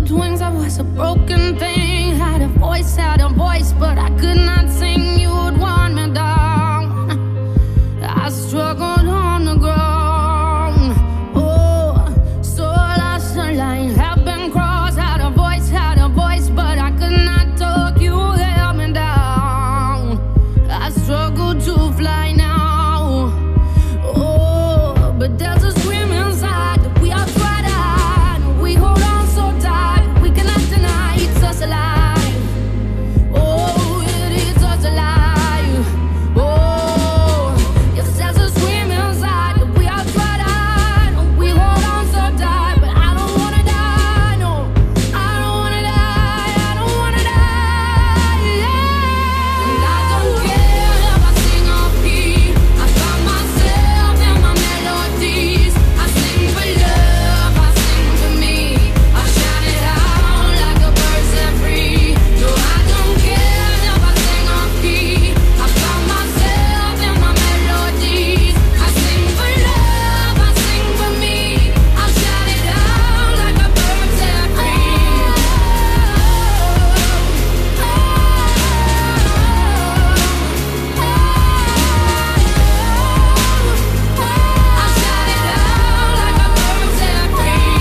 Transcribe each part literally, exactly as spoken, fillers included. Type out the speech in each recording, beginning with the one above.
with wings, I was a broken thing. Had a voice, had a voice, but I could not sing. You would want me down. I struggled on the ground. Oh, so lost the line, have been crossed. Had a voice, had a voice, but I could not talk. You held me down. I struggle to fly now. Oh, but there's a scream inside that we are tried out. We hold on so tight, we cannot deny it's us alive. Oh, it is us alive. Oh, yes, there's a scream inside that we are tried out. We hold on so tight, but I don't wanna die. No, I don't wanna die. I don't wanna die. Yeah. And I don't care if I sing off key. I found myself in my melodies. I sing for love, I sing for me. I shout it out like a bird set free. No, I don't care if I sing off key. I found myself in my melodies. I sing for love, I sing for me. I shout it out like a bird set free. I shout it out like a bird set free.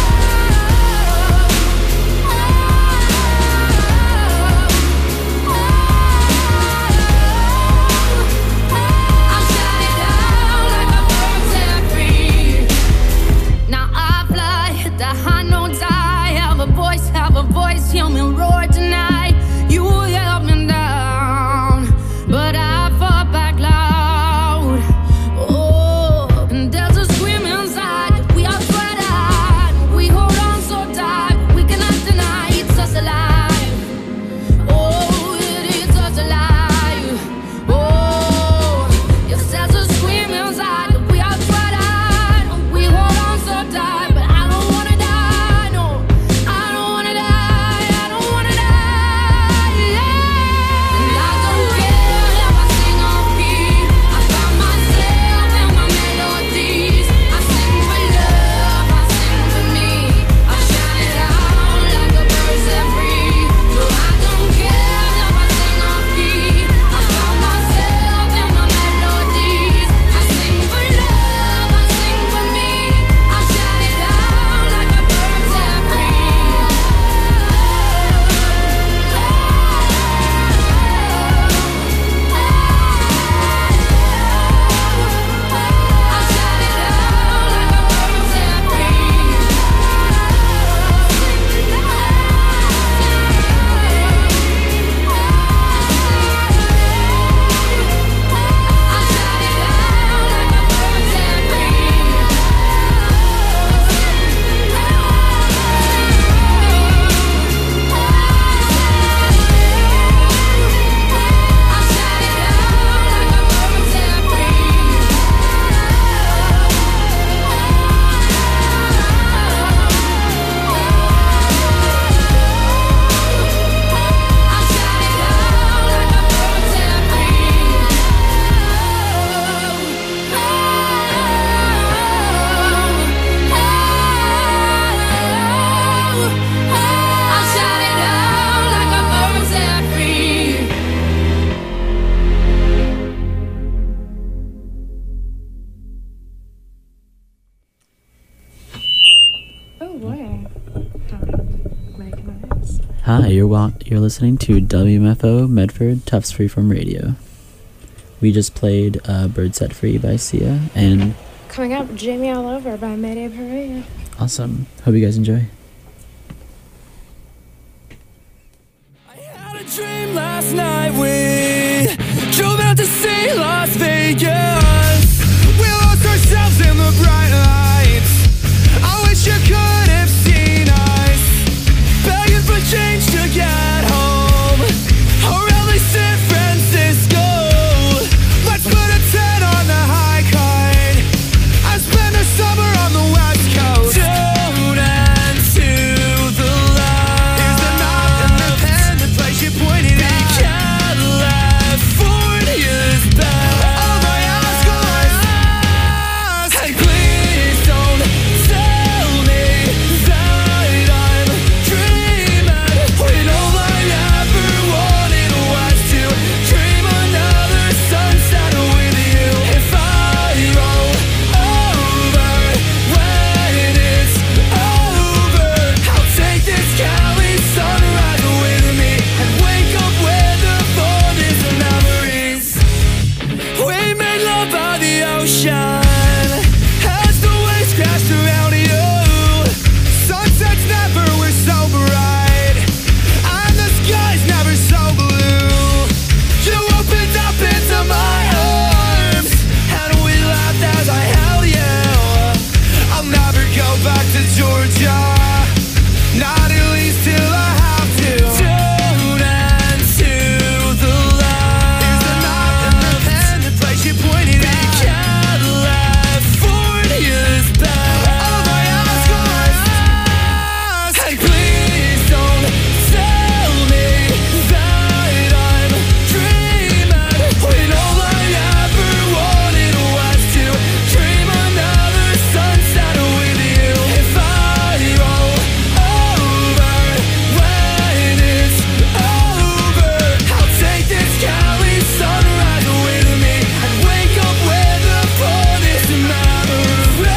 I shout it out like a bird set free. Now I fly, hit the high notes. I have a voice, have a voice. Hear me roar tonight. You held me down, but I fought back loud. Oh, and there's a scream inside that we are tried out. We hold on so tight, we cannot deny it's us alive. Oh, it is us alive. Oh, yes, there's a scream inside that we are tried out. We hold on so tight, but I don't wanna die. No, I don't wanna die. I don't wanna die. Yeah. And I don't care if I sing off key. I found myself in my melodies. I sing for love, I sing for me. I shout it out like a bird set free. No, I don't care if I sing off key. I found myself in my melodies. I sing for love, I sing for me. I shout it out like a bird set free. I shout it out like a bird set free. I shout it out like a bird set free. I shout it out like a bird set free. I shout it out like a bird set free. I shout it out like a bird set free. Oh boy. Recognize. Hi, you're wa- you're listening to W M F O Medford Tufts Freeform Radio. We just played uh, Bird Set Free by Sia, and Coming up, Jamie All Over by Mayday Parade. awesome. Hope you guys enjoy. Had a dream last night, we drove out to see Las Vegas. We lost ourselves in the bright lights. I wish you could have seen us, begging for change to get home, or at least San Francisco. Let's put a ten on the high cut. I spent a summer on the West Coast. Tune into the light. Is there not an independent place you pointed at? California's back. Oh my ocean as the waves crash around you. Sunsets never were so bright, and the sky's never so blue. You opened up into my arms, and we laughed as I held you. I'll never go back to Georgia, not at least till I have to. Tune into the love. Here's the map and the pen, the place you pointed at. California's back. All I ask, all I ask, and please don't tell me that I'm dreaming, when all I ever wanted was to dream another sunset with you. If I roll over when it's over, I'll take this Cali sunrise with me and wake up with a bonus memories.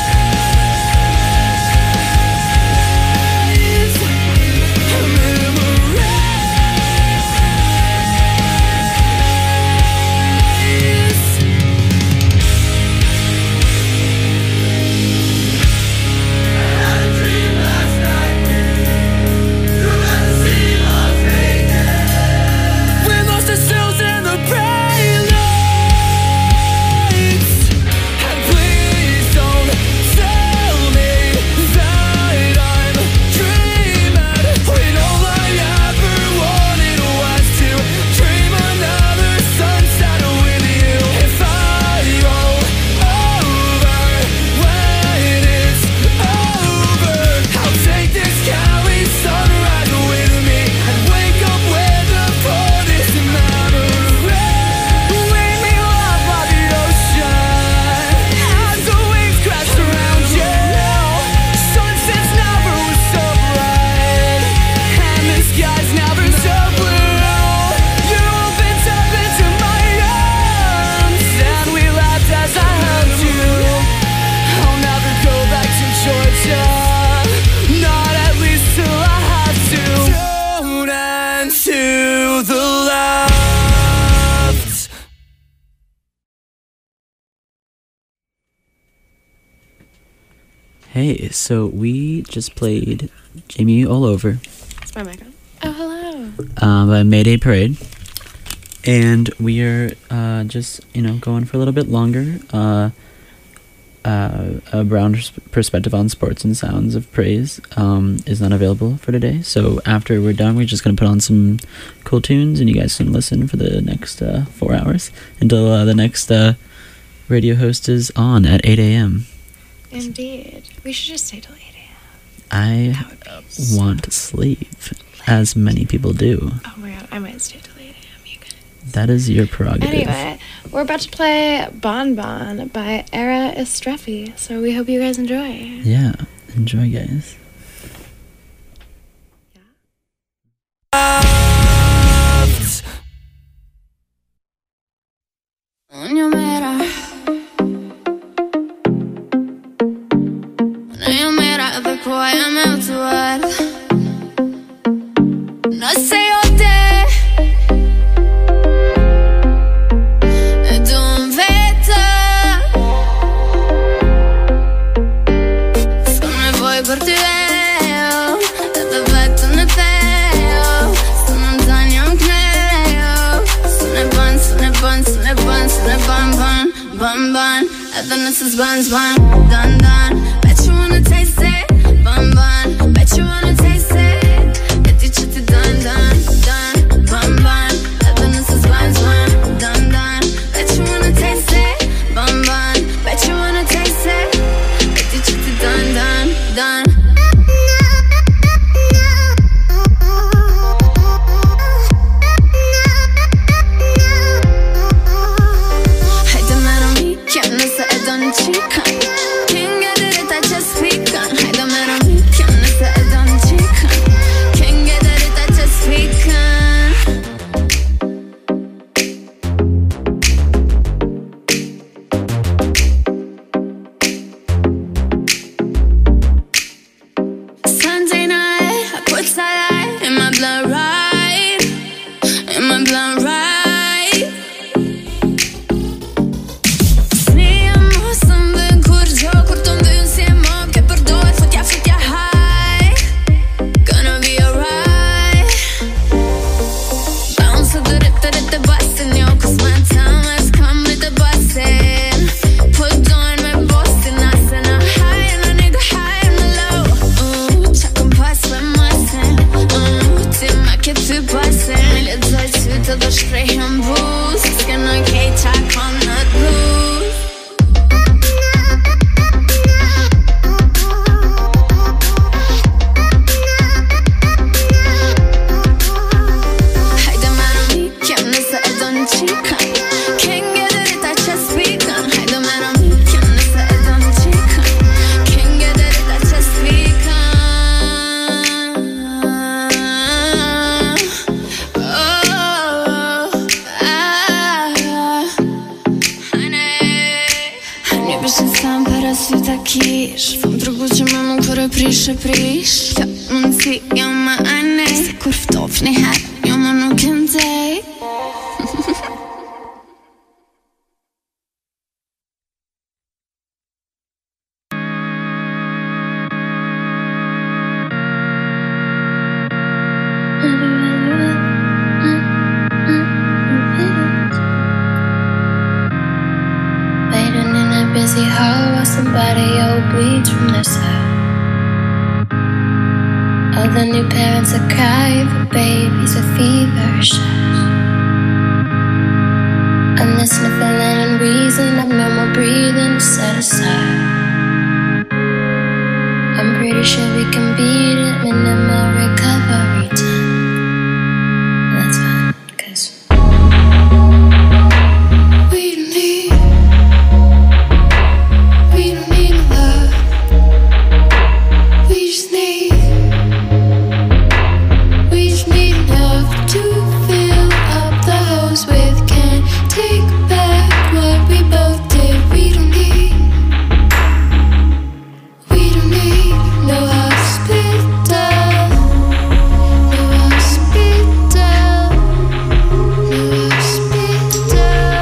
We lost ourselves in the bright lights, and please don't tell me that I'm dreaming, when all I ever wanted was to dream another sunset with you. If I roll over when it's over, I'll take this Cali sunrise with me and wake up with a bonus memory. Wake me up by the ocean as the waves crash around you. Sunsets never were so bright, and the sky's never so blue. You opened up into my arms, and we laughed as I held you. I'll never go back to Georgia, not at least till I have to. Tune into the left. Hey, so we just played Jamie All Over It's my mic on. Oh, hello. uh, by Mayday Parade. And we are uh, just, you know, going for a little bit longer. Uh, uh, a brown pers- perspective on sports and sounds of praise um, is not available for today. So after we're done, we're just going to put on some cool tunes, and you guys can listen for the next uh, four hours until uh, the next uh, radio host is on at eight a.m. Indeed. We should just stay till eight a.m. I That would be so want to sleep, as many people do. Oh my god, I might stay till eight a.m. You guys. That is your prerogative. Anyway, we're about to play Bon Bon by Era Estrefi, so we hope you guys enjoy. Yeah, enjoy, guys. Ogni mera, ogni mera per cui I'm out to earth. No sé yo te, du vet come vuoi porti io, da vet ne teo, sono dagno kneo, sono bon, sono bon, sono bon, sono bon bon, bon bon, and then this is buns bun, dun dun, bet you wanna taste it, bun bun, bet you wanna taste it. Dun dun dun, bun bun, and then this is buns bun, dun dun. Bet you wanna taste it, bun bun. Bet you wanna taste it. Bet you chitty dun dun dun. Hai da me non mi chiami se è don chica. Can't get it if I just speak on. Hai da me non mi chiami se è don chica. Can't get it if I just speak on. Sunday night, I put starlight in my blood right, in my blood right. Sneak rasvjeta kiš Vom drugul chamamon kore prishe prish Ja, mun si, ja ma ane Se kur ftofni her, ja ma nuk jem tej Busy hall while somebody old bleeds from their side. All the new parents are crying for babies with feverish eyes. And the sniffling and wheezing of no more breathing is set aside. I'm pretty sure we can beat it, minimal recovery time. And that's fine, cause we don't need We don't need a lot. We just need We just need enough to fill up the hose with. Can't take back what we both did. We don't need We don't need no hospital. No hospital. No hospital.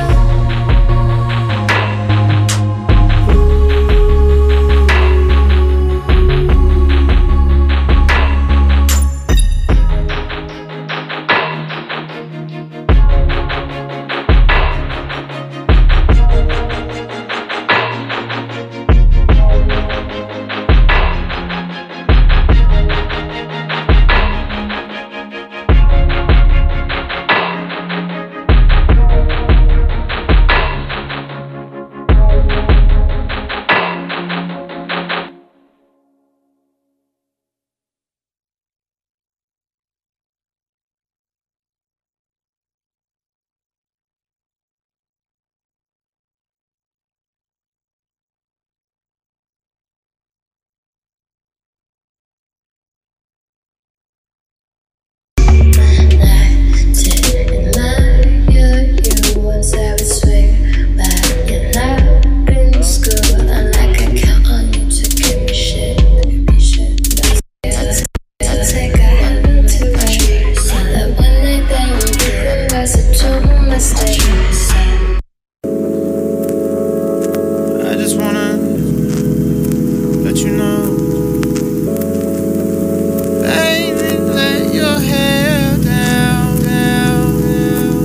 I just wanna let you know, baby, let your hair down, down, down.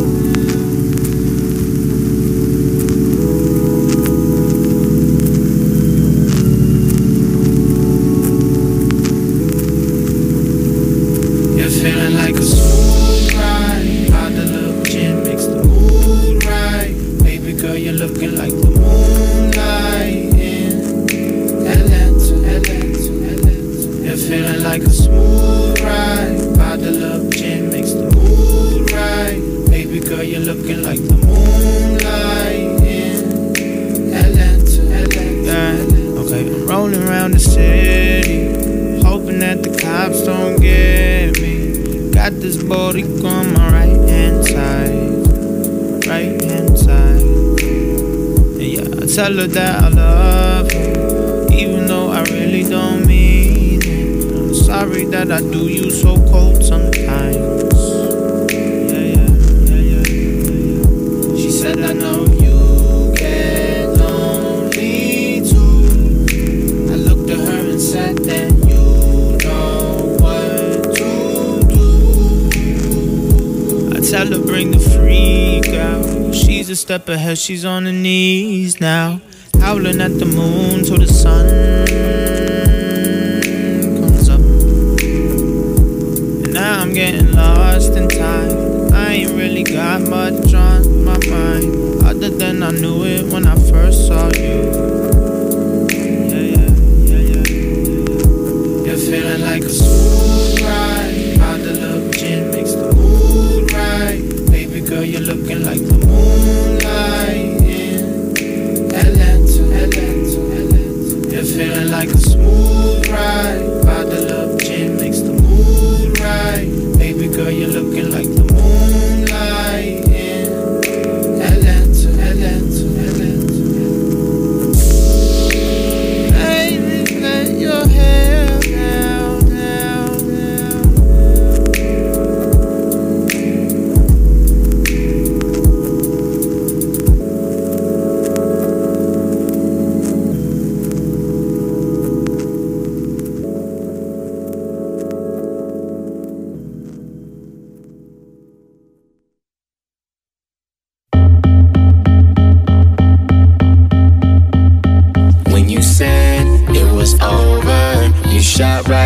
You're feeling like a smooth ride. How the little gin makes the mood right. Baby girl, you're looking like the moonlight in Atlanta, Atlanta, Atlanta. You're feeling like a smooth ride. How the little gin makes the mood right. Baby girl, you're looking like the moonlight in Atlanta, Atlanta. Yeah. Okay, I'm rolling around the city, hoping that the cops don't get me. Got this body on my right hand side, right hand side. And yeah, I tell her that I love her, even though I really don't mean it. I'm sorry that I do you so cold sometimes. Yeah, yeah, yeah, yeah, yeah. She said I know you get lonely too. I looked at her and said that you know what to do. I tell her bring the freak out. She's a step ahead, she's on her knees now, howling at the moon till the sun comes up. And now I'm getting lost in time. I ain't really got much on my mind, other than I knew it when I first saw you. Yeah, yeah, yeah, yeah, yeah. You're feeling like a smooth ride. How the little gin makes the mood right. Baby girl, you're looking like the moonlight in Atlanta, Atlanta, Atlanta. You're feeling like a smooth ride. How the little gin makes the mood right. Baby girl, you're looking like the moonlight in Atlanta, Atlanta, Atlanta.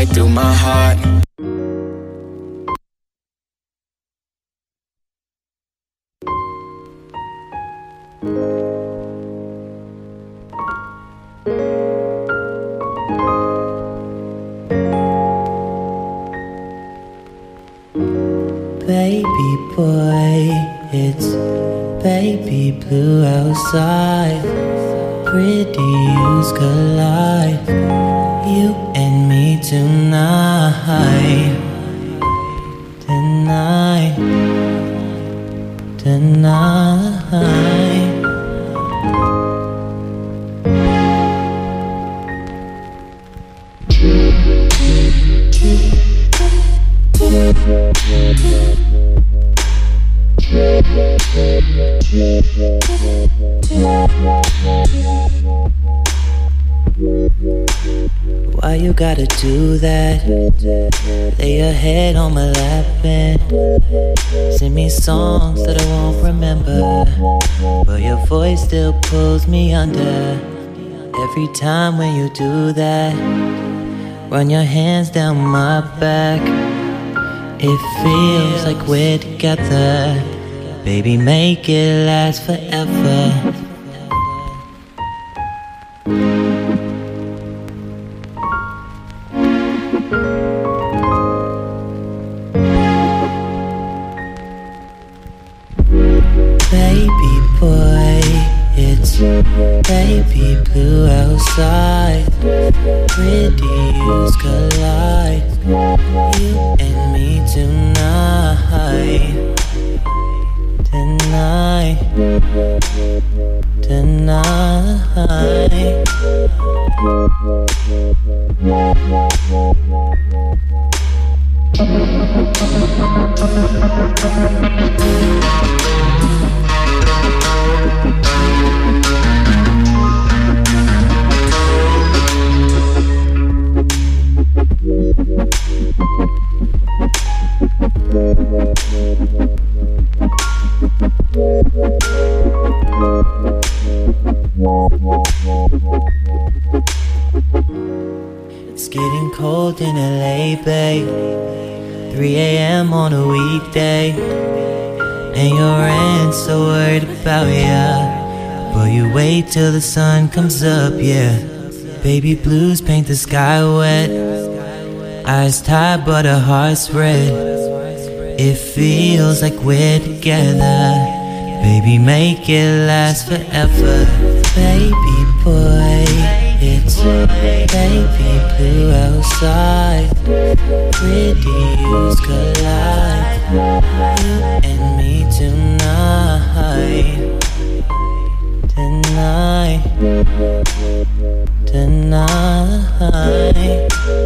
right through my heart. Baby boy, it's baby blue outside. Pretty collide, you and me tonight. Tonight, tonight. Why you gotta do that? Lay your head on my lap and sing me songs that I won't remember, but your voice still pulls me under. Every time when you do that, run your hands down my back. It feels like we're together. Baby, make it last forever. Baby boy, it's baby blue outside. Pretty hues collide, you and me tonight. Tonight, tonight. It's getting cold in L A, babe. three a m on a weekday, and your aunt's so worried about ya. But you wait till the sun comes up, yeah. Baby blues paint the sky wet. Eyes tied but her heart's red. It feels like we're together. Baby, make it last forever. Baby boy, it's baby blue outside. Pretty hues collide, you and me tonight. Tonight, tonight.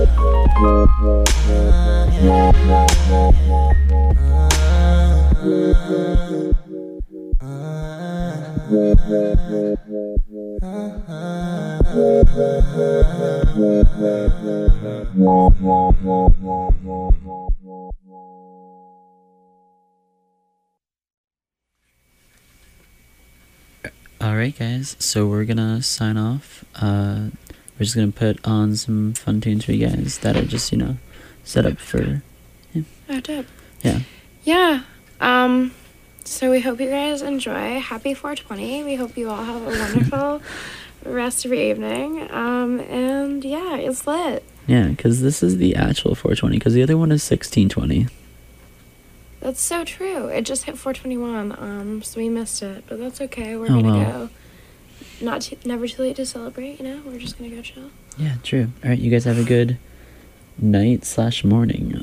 Alright guys, so we're gonna sign off. Uh, we're just gonna put on some fun tunes for you guys that are just, you know, set up for... Yeah. Oh, dope. Yeah. Yeah. Um, so we hope you guys enjoy. Happy four twenty. We hope you all have a wonderful rest of your evening. Um, and yeah, it's lit. Yeah, because this is the actual four twenty, because the other one is sixteen twenty. That's so true. It just hit four twenty-one, um, so we missed it. But that's okay. We're Oh, gonna well. go. Not too, never too late to celebrate, you know? We're just gonna go chill. Yeah, true. Alright, you guys have a good night slash morning.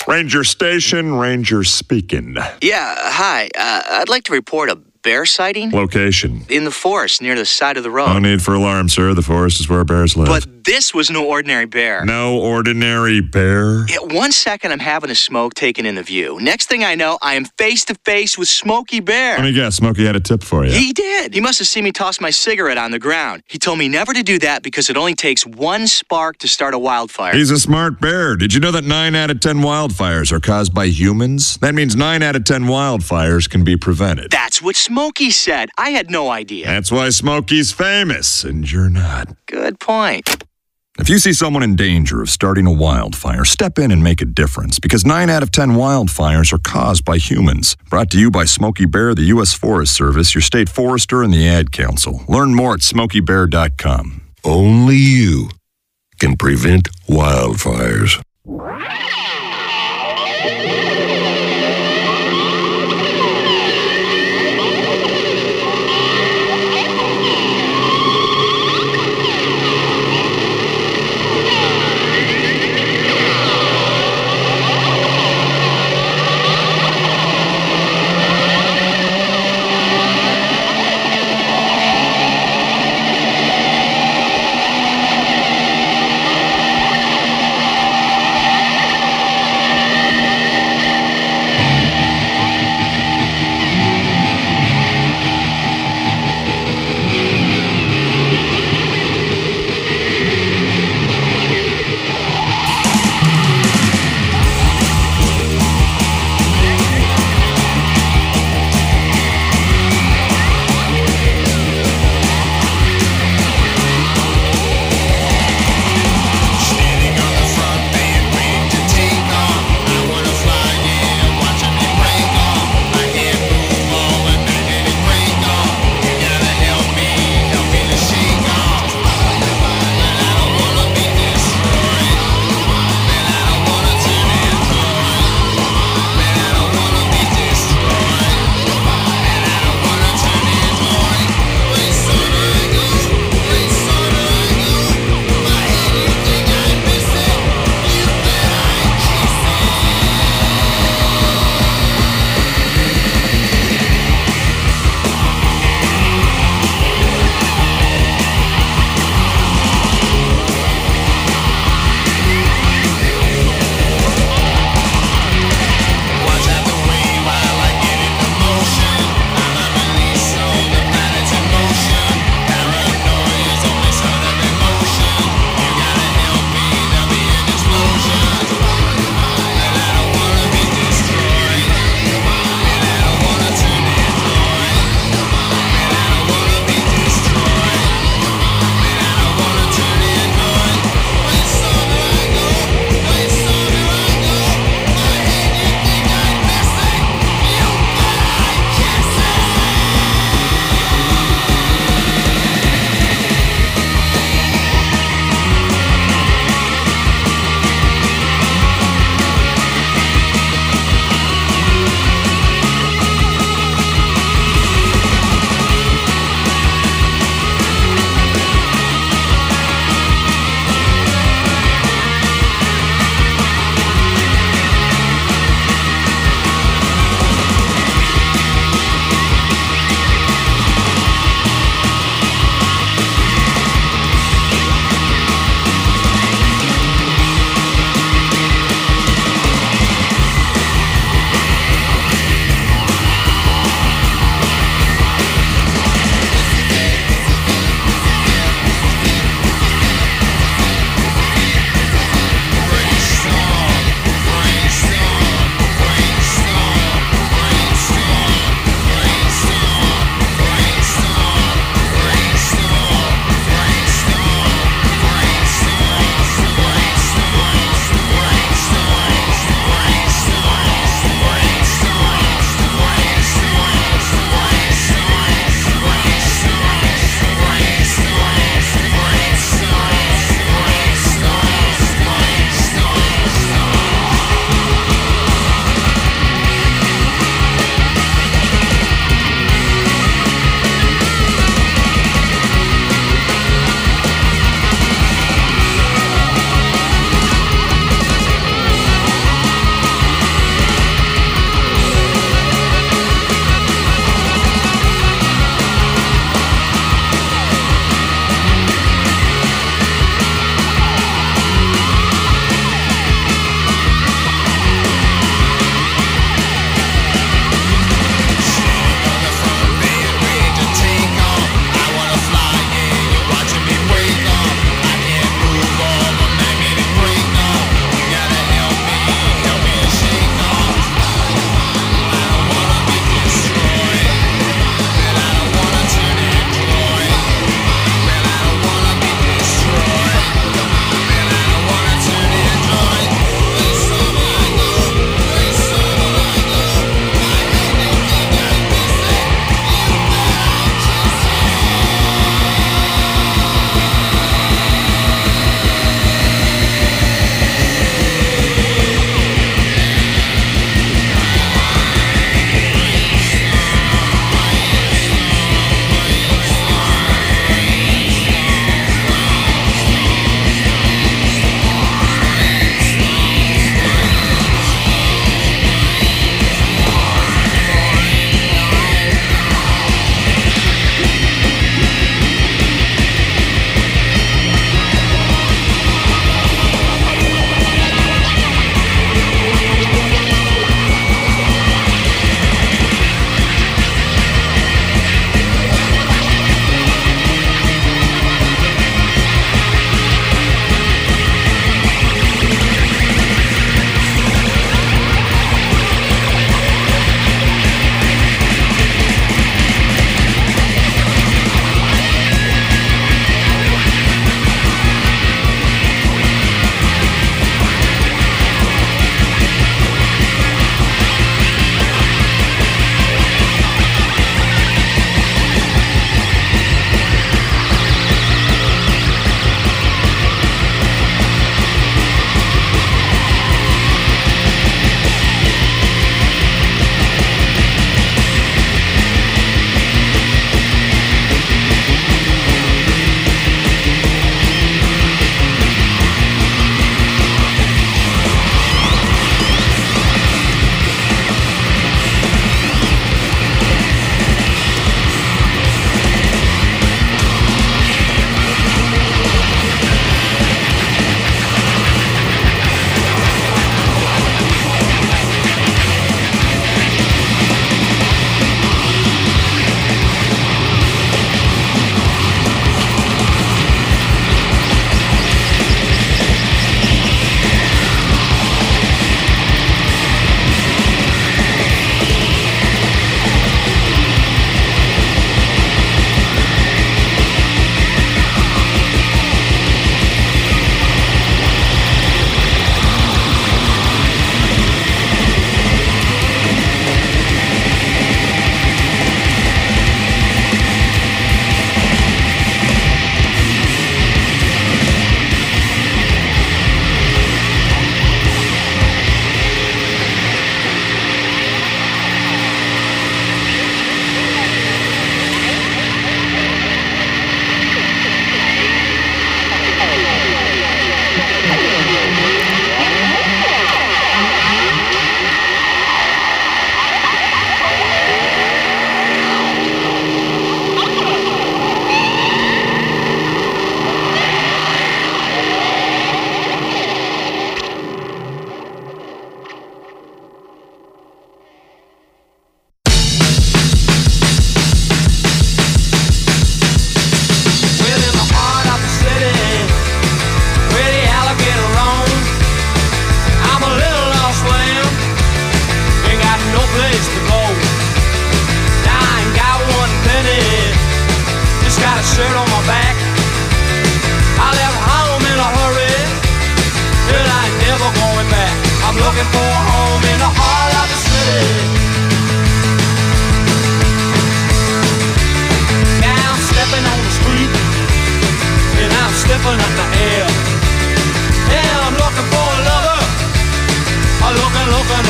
Ranger Station, Ranger speaking. Yeah, hi. Uh, I'd like to report a bear sighting. Location. In the forest near the side of the road. No need for alarm, sir. The forest is where bears live. But this was no ordinary bear. No ordinary bear? Yeah, one second I'm having a smoke taken in the view. Next thing I know, I am face to face with Smokey Bear. Let me guess, Smokey had a tip for you. He did. He must have seen me toss my cigarette on the ground. He told me never to do that because it only takes one spark to start a wildfire. He's a smart bear. Did you know that nine out of ten wildfires are caused by humans? That means nine out of ten wildfires can be prevented. That's what Smokey said. I had no idea. That's why Smokey's famous, and you're not. Good point. If you see someone in danger of starting a wildfire, step in and make a difference, because nine out of ten wildfires are caused by humans. Brought to you by Smokey Bear, the U S Forest Service, your state forester, and the Ad Council. Learn more at smokey bear dot com. Only you can prevent wildfires.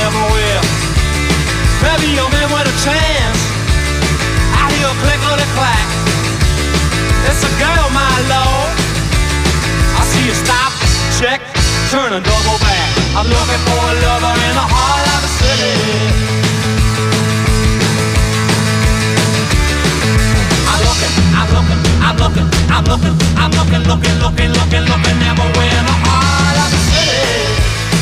never will. Maybe your man with a chance. I hear a click on the clack. It's a girl, my lord. I see you stop, check, turn and double back. I'm looking for a lover in the heart of the city. I'm looking, I'm looking, I'm looking, I'm looking, I'm looking, looking, looking, looking, looking everywhere in the heart of the city.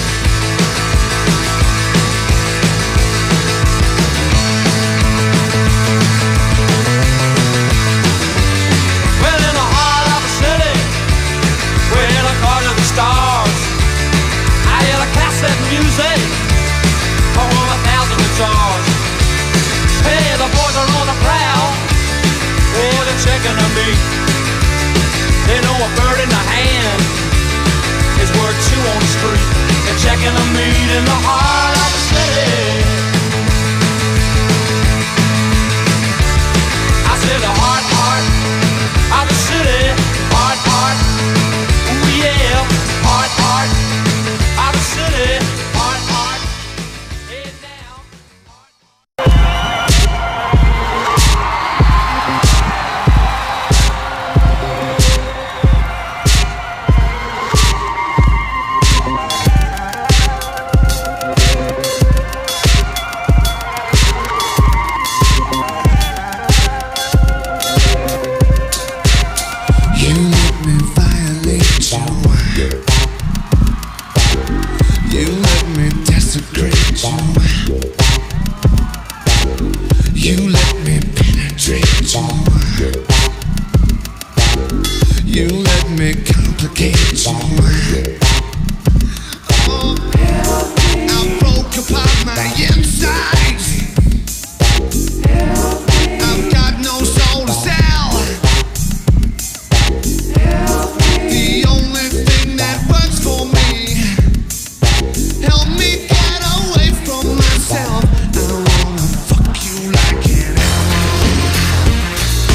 Stars. I hear the cassette music for over a thousand guitars. Hey, the boys are on the prowl. Oh, they're checking on me. They know a bird in the hand is worth two on the street. They're checking on me in the heart of the city. I said the heart, heart of the city. Heart, heart. Ooh, yeah. Heart, heart, out of city. Heart, heart, head down. You let me violate you. You let me desecrate you. You let me penetrate you. You let me complicate you. Oh, I broke apart my insides. I've got no soul to sell. The only thing that works for me, help me get away from myself. I wanna fuck you like an animal.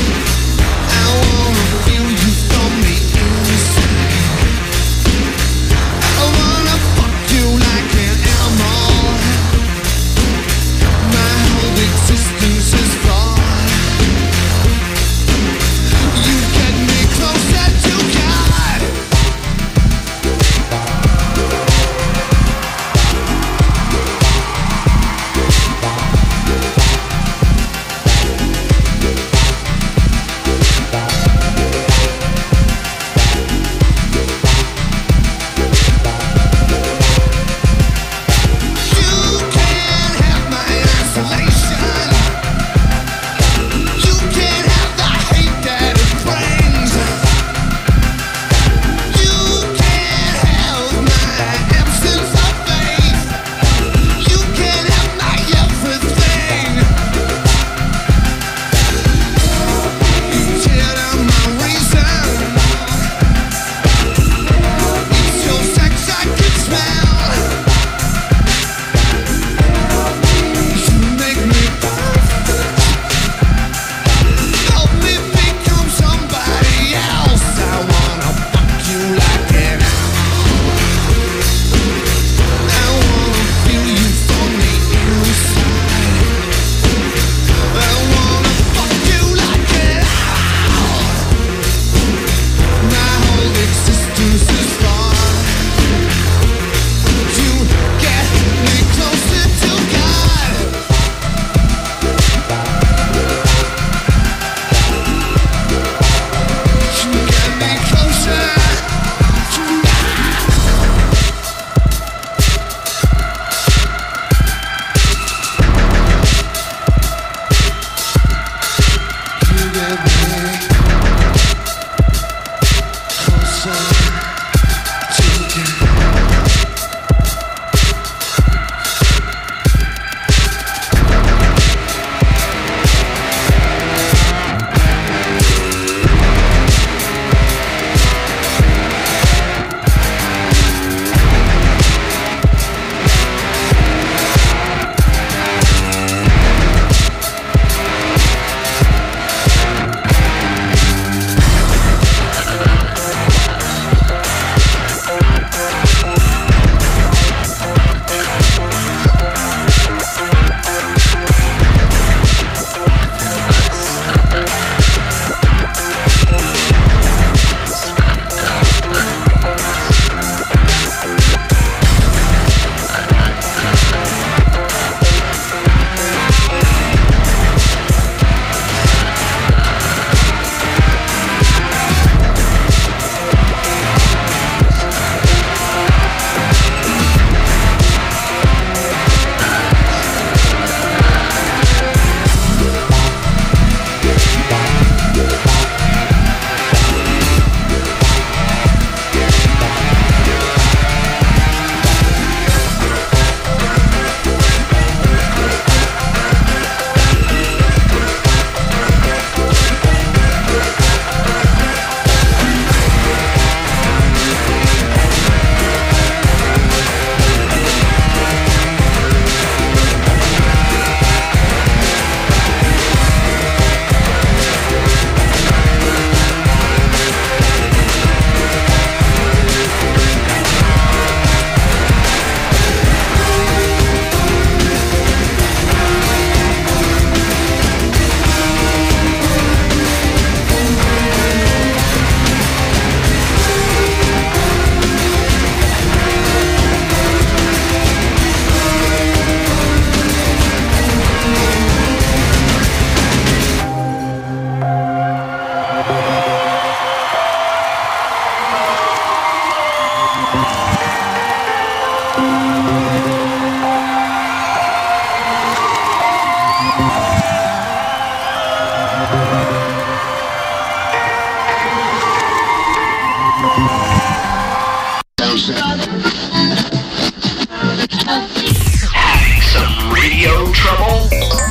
radio trouble?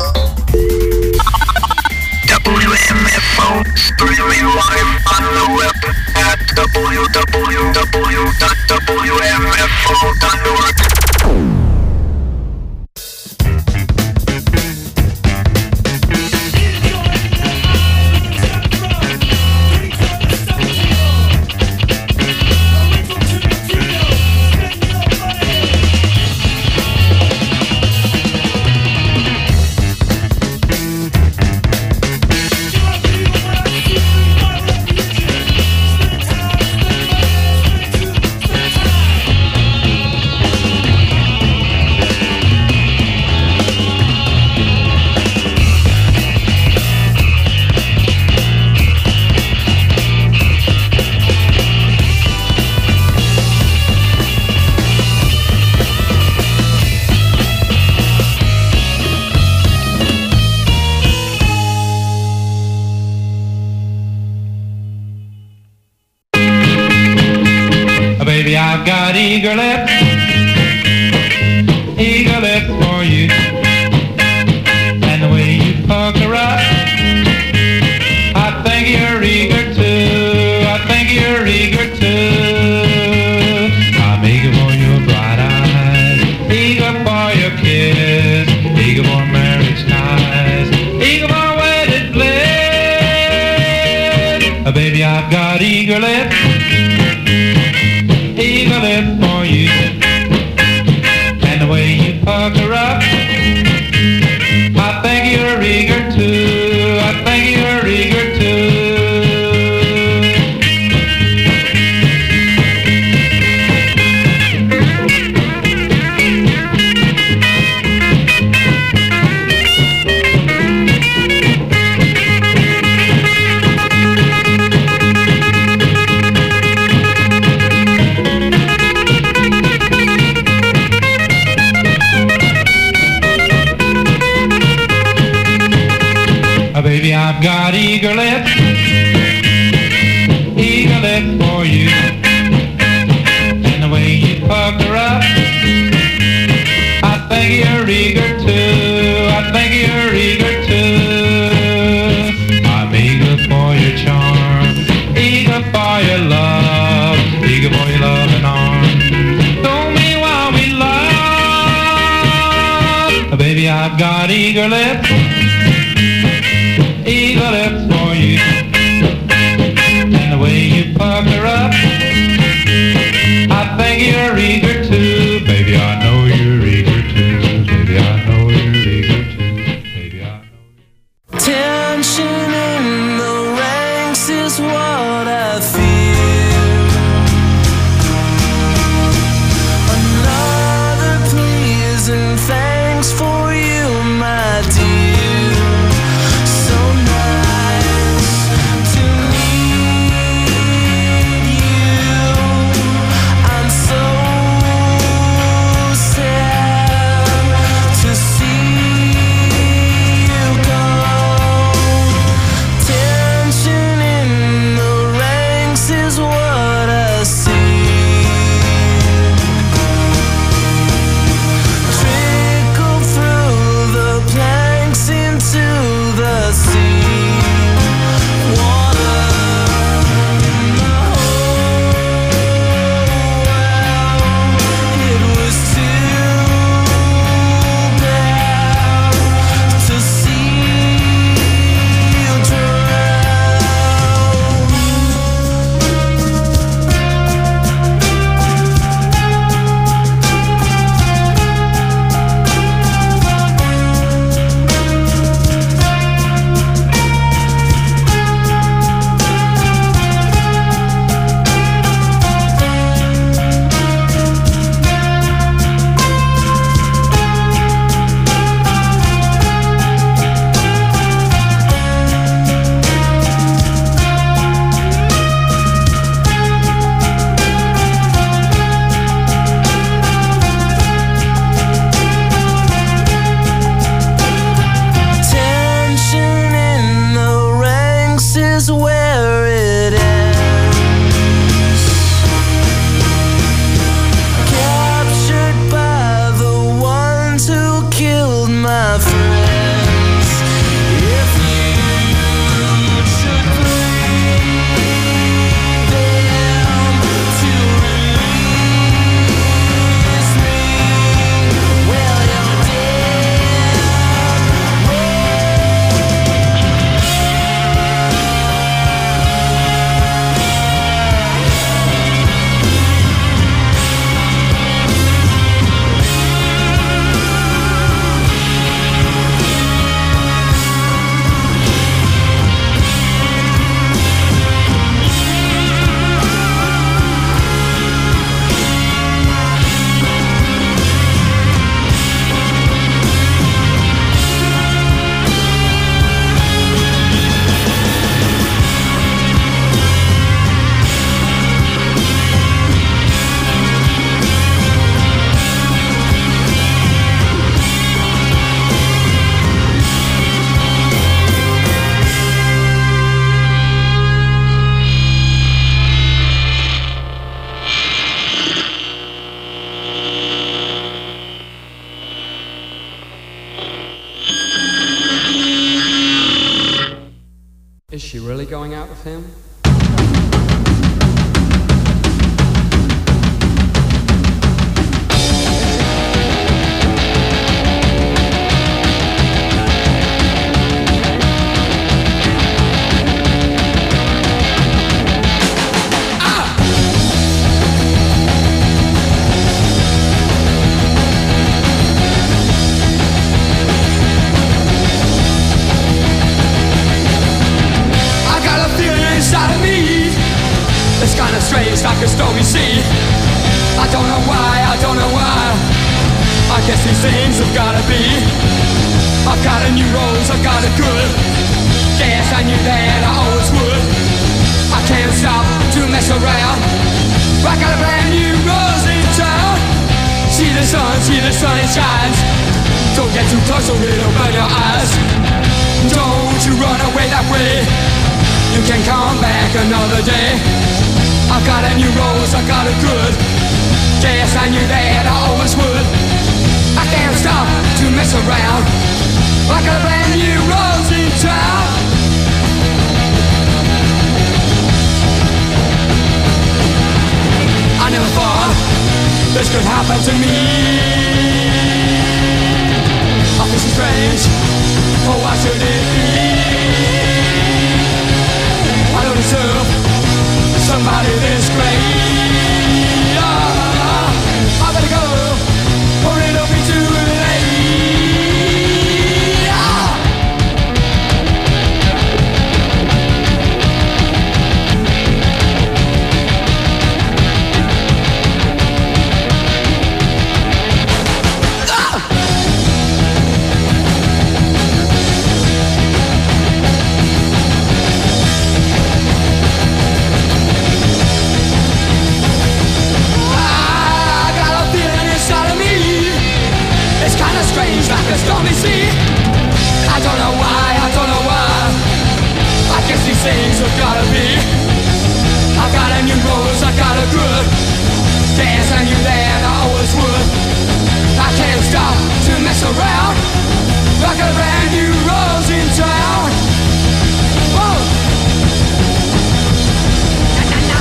W M F O, streaming live on the web at w w w dot w m f o dot org. Baby, I've got eager lips, eager lips for you, and the way you pucker up, I think you're eager too, I think you're eager too. I'm eager for your bright eyes, eager for your kiss, eager for marriage ties, eager for wedded bliss. Baby, I've got eager lips, eager lips for you, and the way you pucker up, I think you're eager too, I think you're eager too. Baby, I've got eager lips, eager lips for you, and the way you pucker up, I think you're eager too, I think you're eager too. I'm eager for your charm, eager for your love, eager for your loving arms. Hold me while we love. Baby, I've got eager lips, eager lips for you, and the way you pucker up, I think you're eager too. Baby, I know you're eager too. Baby, I know you're eager too. Baby, I know you're... Tension in the ranks is what I feel. Another please and thanks for you, my dear. So my friends. If you should bring them to release me, well, you're dead Is she really going out with him? Strange like a stormy sea. I don't know why, I don't know why. I guess these things have gotta be. I've got a new rose, I've got it good. Guess I knew that I always would. I can't stop to mess around. I got a brand new rose in town. See the sun, see the sun, it shines. Don't get too close or it'll burn your eyes. Don't you run away that way. You can come back another day. I've got a new rose, I got it good. Guess I knew that I always would. I can't stop to mess around. I got a brand new rose in town. I never thought this could happen to me. I feel so strange, oh why should it be? I don't deserve somebody this great. Oh, I better go, or it'll be too late. Oh. Strange like a stormy sea. I don't know why, I don't know why. I guess these things have gotta be. I got a new rose, I got a good. Guess I knew that I always would. I can't stop to mess around. I got a brand new rose in town. Whoa. Na, na, na.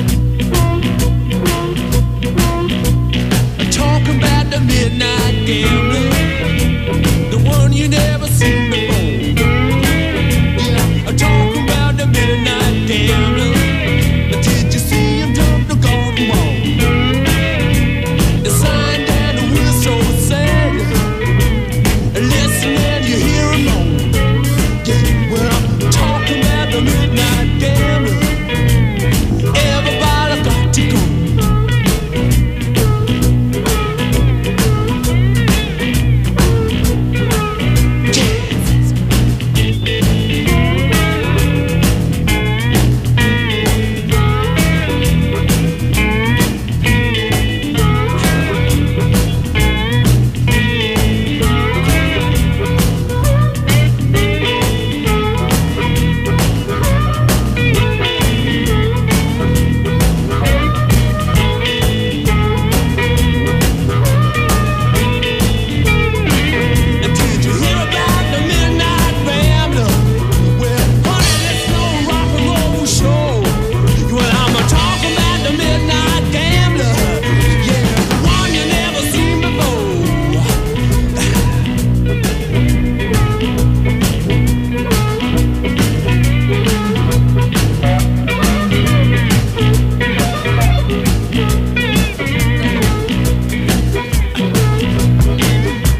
Talking about the midnight game.